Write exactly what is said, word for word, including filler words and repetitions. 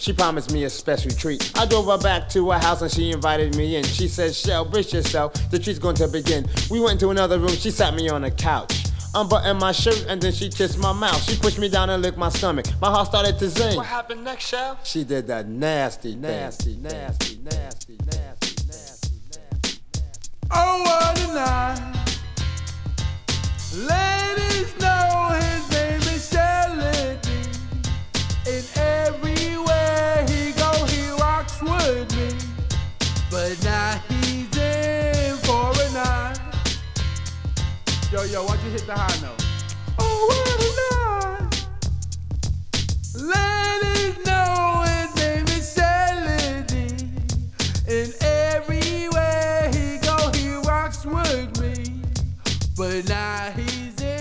She promised me a special treat. I drove her back to her house and she invited me in. She said, Shell, brace yourself, the treat's going to begin. We went into another room, she sat me on a couch. Unbuttoned my shirt and then she kissed my mouth. She pushed me down and licked my stomach. My heart started to zing. What happened next, Shell? She did that nasty, nasty, nasty, nasty, nasty, nasty, nasty, nasty. Oh, what a night. Lady.